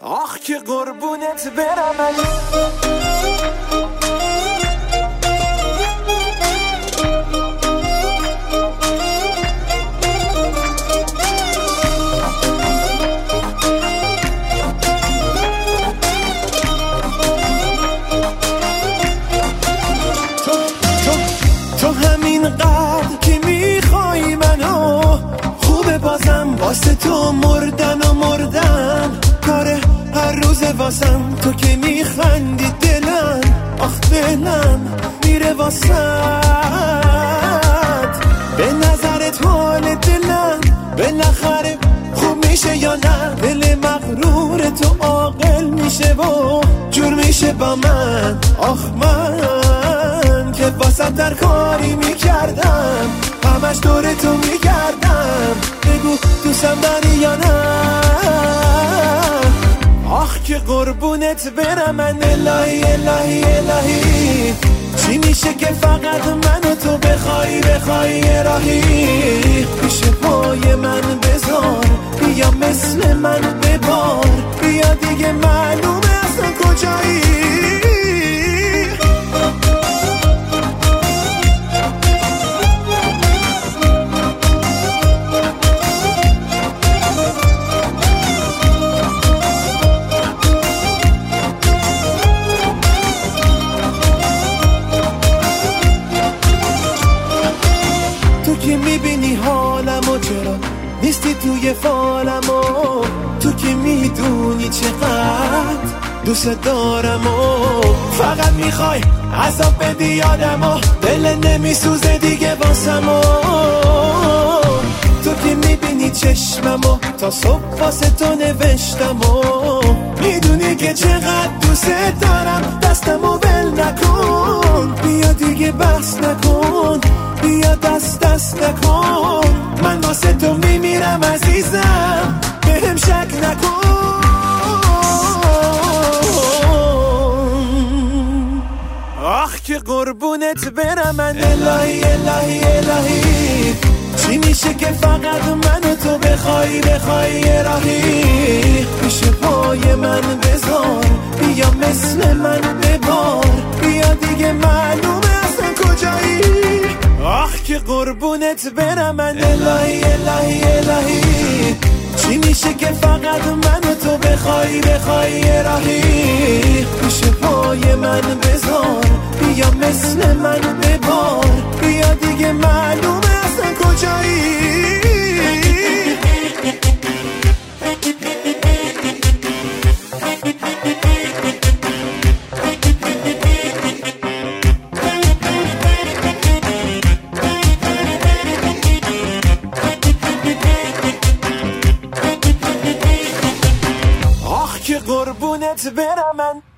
آخ که قربونت برم من. تو همین قدر که میخوای منو، خوبه بازم واسه تو مردن کاره هر روز واسم. تو که میخندی دلم، آخ دلم میره واسط. به نظرت حال دلم بالاخره خوب میشه یا نه؟ دل مغرور تو عاقل میشه و جور میشه با من. آخ من که واسط در کاری میکردم، همش دور تو میگردم. بگو دوستم داری یا نه؟ آخ که قربونت برم من. الهی الهی الهی، چی میشه که فقط من و تو بخوای راهی؟ پیش پای من بذار، بیا مثل من ببار، بیا دیگه معلومه اصلا کجایی. که میبینی حالمو، چرا نیستی توی فالمو؟ تو که میدونی چقدر دوست دارمو، فقط میخوای عذاب بدی یادمو، دل نمیسوزه دیگه واسمو. تو که میبینی چشممو، تا صبح واسه تو نوشتمو، میدونی که چقدر دوست دارم، دستمو ول نکن، بیا دیگه بحث نکن، بیا دست نکن. من واسه تو میمیرم عزیزم، بهم شک نکن. آخ که قربونت برم من. الهی الهی الهی، چی میشه که فقط من و تو بخوای راهی؟ پیش پای من بذار، بیا مثل من ببار، بیا دیگه معلومه اصلا کجایی. آخ که قربونت برم من. الهی الهی الهی، چی میشه که فقط من و تو بخوای راهی؟ پیش پای من بذار، بیا مثل من ببار، بیا دیگه معلومه اصلا کجایی. آخ که قربونت برم من.